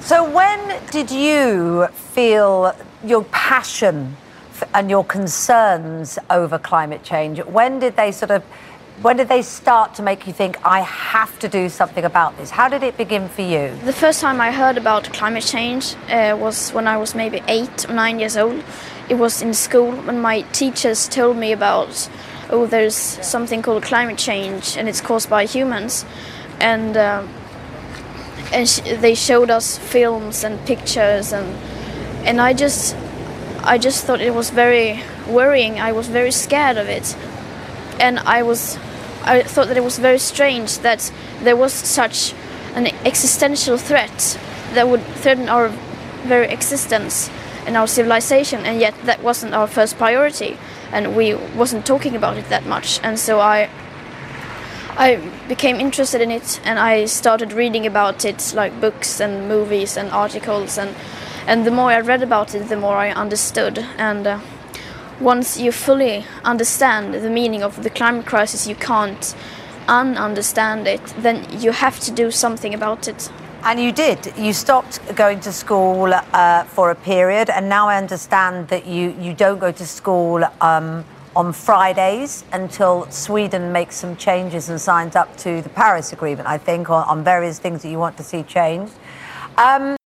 So when did you feel your passion and your concerns over climate change, when did they start to make you think, I have to do something about this? How did it begin for you? The first time I heard about climate change was when I was maybe 8 or 9 years old. It was in school when my teachers told me about, oh, there's something called climate change and it's caused by humans. And they showed us films and pictures, and I just thought it was very worrying. I was very scared of it, and I thought that it was very strange that there was such an existential threat that would threaten our very existence and our civilization, and yet that wasn't our first priority, and we wasn't talking about it that much. And so I became interested in it, and I started reading about it, like books and movies and articles, and the more I read about it, the more I understood. And once you fully understand the meaning of the climate crisis, you can't ununderstand it. Then you have to do something about it. And you did. You stopped going to school for a period, and now I understand that you don't go to school on Fridays until Sweden makes some changes and signs up to the Paris Agreement, I think, on various things that you want to see changed.